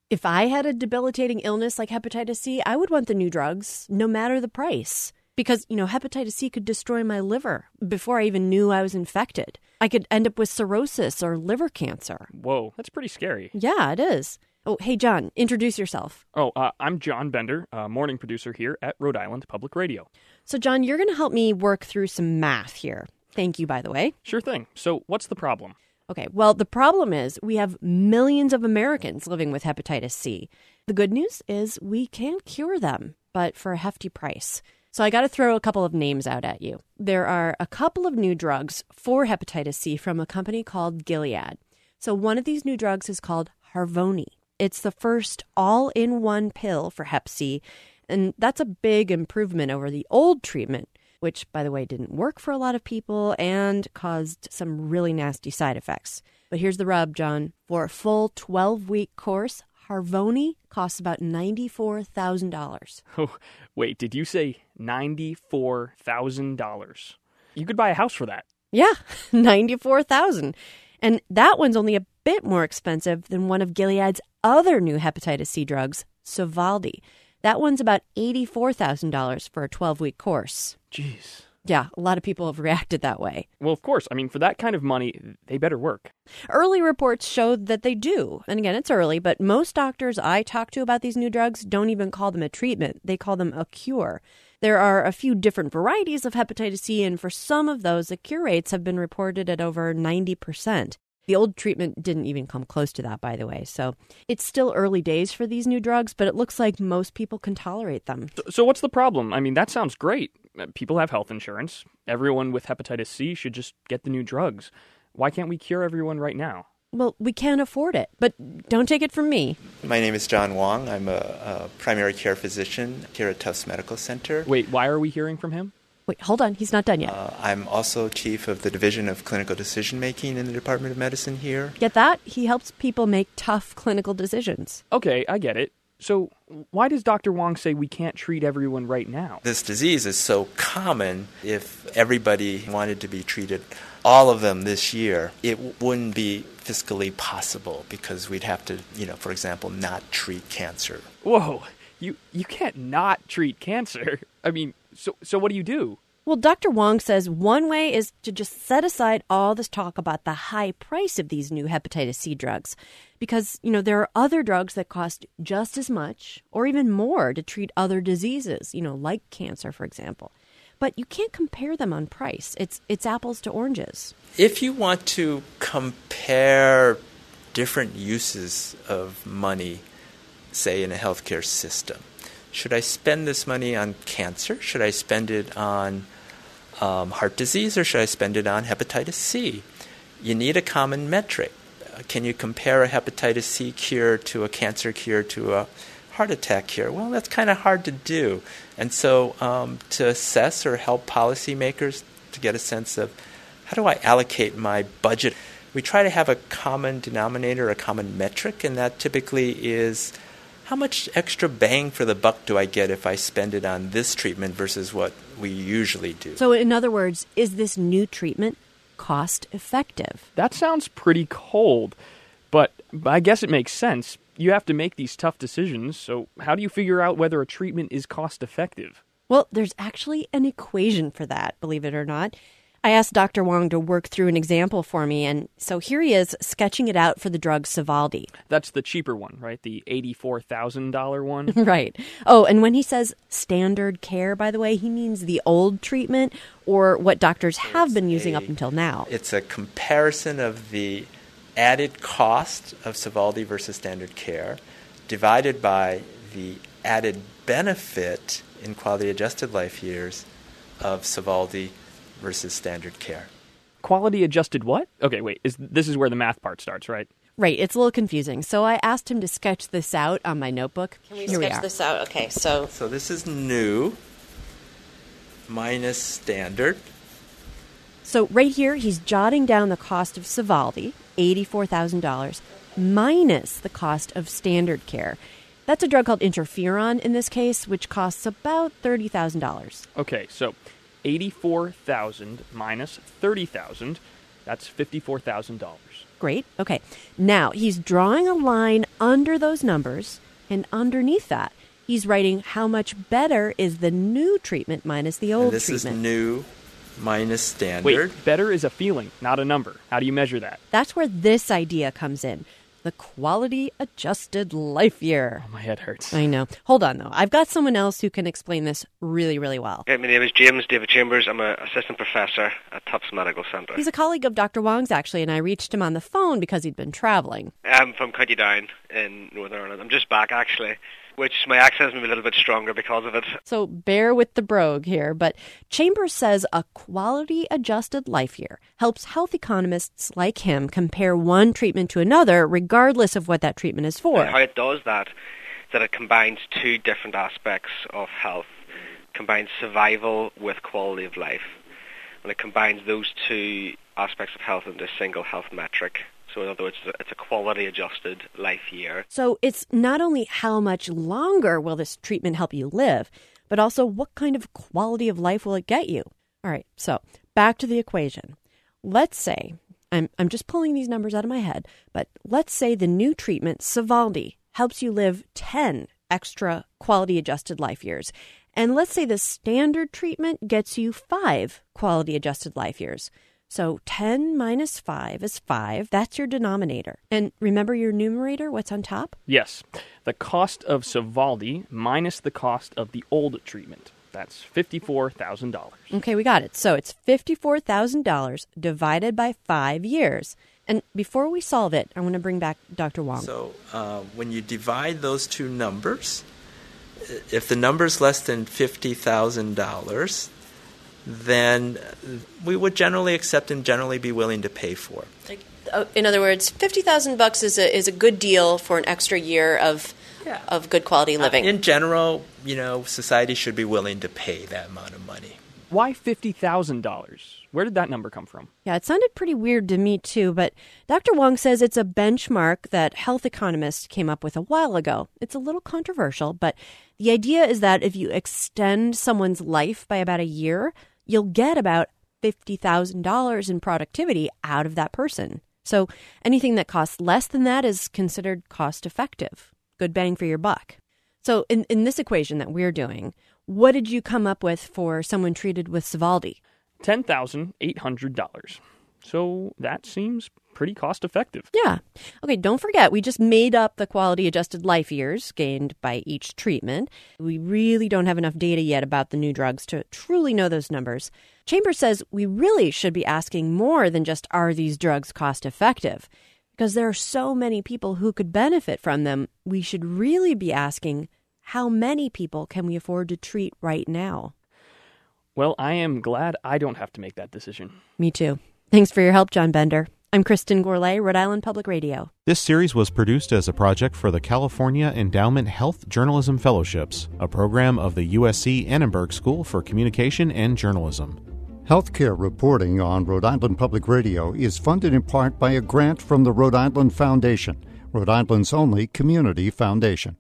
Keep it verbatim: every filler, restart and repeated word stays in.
If I had a debilitating illness like hepatitis C, I would want the new drugs, no matter the price. Because, you know, hepatitis C could destroy my liver before I even knew I was infected. I could end up with cirrhosis or liver cancer. Whoa, that's pretty scary. Yeah, it is. Oh, hey, John, introduce yourself. Oh, uh, I'm John Bender, uh, morning producer here at Rhode Island Public Radio. So, John, you're going to help me work through some math here. Thank you, by the way. Sure thing. So what's the problem? Okay, well, the problem is we have millions of Americans living with hepatitis C. The good news is we can cure them, but for a hefty price. So I got to throw a couple of names out at you. There are a couple of new drugs for hepatitis C from a company called Gilead. So one of these new drugs is called Harvoni. It's the first all-in-one pill for hep C, and that's a big improvement over the old treatment, which, by the way, didn't work for a lot of people and caused some really nasty side effects. But here's the rub, John. For a full twelve-week course, Harvoni costs about ninety-four thousand dollars. Oh, wait, did you say ninety-four thousand dollars? You could buy a house for that. Yeah, ninety-four thousand dollars. And that one's only a bit more expensive than one of Gilead's other new hepatitis C drugs, Sovaldi. That one's about eighty-four thousand dollars for a twelve-week course. Jeez. Yeah, a lot of people have reacted that way. Well, of course. I mean, for that kind of money, they better work. Early reports showed that they do. And again, it's early, but most doctors I talk to about these new drugs don't even call them a treatment. They call them a cure. There are a few different varieties of hepatitis C, and for some of those, the cure rates have been reported at over ninety percent. The old treatment didn't even come close to that, by the way. So it's still early days for these new drugs, but it looks like most people can tolerate them. So, so what's the problem? I mean, that sounds great. People have health insurance. Everyone with hepatitis C should just get the new drugs. Why can't we cure everyone right now? Well, we can't afford it, but don't take it from me. My name is John Wong. I'm a, a primary care physician here at Tufts Medical Center. Wait, why are we hearing from him? Wait, hold on. He's not done yet. Uh, I'm also chief of the Division of Clinical Decision Making in the Department of Medicine here. Get that? He helps people make tough clinical decisions. Okay, I get it. So why does Doctor Wong say we can't treat everyone right now? This disease is so common. If everybody wanted to be treated, all of them this year, it w- wouldn't be fiscally possible because we'd have to, you know, for example, not treat cancer. Whoa, you you can't not treat cancer. I mean, so so what do you do? Well, Doctor Wong says one way is to just set aside all this talk about the high price of these new hepatitis C drugs. Because, you know, there are other drugs that cost just as much or even more to treat other diseases, you know, like cancer, for example. But you can't compare them on price. It's it's apples to oranges. If you want to compare different uses of money, say in a healthcare system, should I spend this money on cancer? Should I spend it on um, heart disease, or should I spend it on hepatitis C? You need a common metric. Uh, can you compare a hepatitis C cure to a cancer cure to a heart attack cure? Well, that's kind of hard to do. And so um, to assess or help policymakers to get a sense of how do I allocate my budget, we try to have a common denominator, a common metric, and that typically is how much extra bang for the buck do I get if I spend it on this treatment versus what we usually do? So in other words, is this new treatment cost effective? That sounds pretty cold, but I guess it makes sense. You have to make these tough decisions, so how do you figure out whether a treatment is cost effective? Well, there's actually an equation for that, believe it or not. I asked Doctor Wong to work through an example for me, and so here he is sketching it out for the drug Sovaldi. That's the cheaper one, right? The eighty-four thousand dollars one? Right. Oh, and when he says standard care, by the way, he means the old treatment or what doctors have It's been using a- up until now. It's a comparison of the added cost of Sovaldi versus standard care divided by the added benefit in quality adjusted life years of Sovaldi versus standard care. Quality adjusted what? Okay, wait. Is this is where the math part starts, right? Right. It's a little confusing. So I asked him to sketch this out on my notebook. Can we Here we sketch are. this out? Okay, so So this is new minus standard. So right here, he's jotting down the cost of Sovaldi, eighty-four thousand dollars, minus the cost of standard care. That's a drug called interferon in this case, which costs about thirty thousand dollars. Okay, so eighty-four thousand minus thirty thousand. That's fifty-four thousand dollars. Great. Okay. Now, he's drawing a line under those numbers, and underneath that, he's writing how much better is the new treatment minus the old and this treatment. This is new minus standard. Wait, better is a feeling, not a number. How do you measure that? That's where this idea comes in. The quality adjusted life year. Oh, my head hurts. I know. Hold on, though. I've got someone else who can explain this really, really well. Okay, my name is James David Chambers. I'm an assistant professor at Tufts Medical Centre. He's a colleague of Doctor Wong's, actually, and I reached him on the phone because he'd been traveling. I'm from County Down in Northern Ireland. I'm just back, actually, which my accent's maybe a little bit stronger because of it. So bear with the brogue here, but Chambers says a quality-adjusted life year helps health economists like him compare one treatment to another, regardless of what that treatment is for. And how it does that is that it combines two different aspects of health. It combines survival with quality of life. And it combines those two aspects of health into a single health metric. So in other words, it's a quality-adjusted life year. So it's not only how much longer will this treatment help you live, but also what kind of quality of life will it get you? All right, so back to the equation. Let's say, I'm, I'm just pulling these numbers out of my head, but let's say the new treatment, Sovaldi, helps you live ten extra quality-adjusted life years. And let's say the standard treatment gets you five quality-adjusted life years. So ten minus five is five. That's your denominator. And remember your numerator, what's on top? Yes. The cost of Sovaldi minus the cost of the old treatment. That's fifty-four thousand dollars. Okay, we got it. So it's fifty-four thousand dollars divided by five years. And before we solve it, I want to bring back Doctor Wong. So uh, when you divide those two numbers, if the number's less than fifty thousand dollars, then we would generally accept and generally be willing to pay for. Like, uh, in other words, fifty thousand bucks is a is a good deal for an extra year of yeah. of good quality living. Uh, in general, you know, society should be willing to pay that amount of money. Why fifty thousand dollars? Where did that number come from? Yeah, it sounded pretty weird to me too, but Doctor Wong says it's a benchmark that health economists came up with a while ago. It's a little controversial, but the idea is that if you extend someone's life by about a year, you'll get about fifty thousand dollars in productivity out of that person. So anything that costs less than that is considered cost-effective. Good bang for your buck. So in, in this equation that we're doing, what did you come up with for someone treated with Sovaldi? ten thousand eight hundred dollars. So that seems pretty cost-effective. Yeah. Okay, don't forget, we just made up the quality-adjusted life years gained by each treatment. We really don't have enough data yet about the new drugs to truly know those numbers. Chambers says we really should be asking more than just, are these drugs cost-effective? Because there are so many people who could benefit from them, we should really be asking, how many people can we afford to treat right now? Well, I am glad I don't have to make that decision. Me too. Thanks for your help, John Bender. I'm Kristen Gourlay, Rhode Island Public Radio. This series was produced as a project for the California Endowment Health Journalism Fellowships, a program of the U S C Annenberg School for Communication and Journalism. Healthcare reporting on Rhode Island Public Radio is funded in part by a grant from the Rhode Island Foundation, Rhode Island's only community foundation.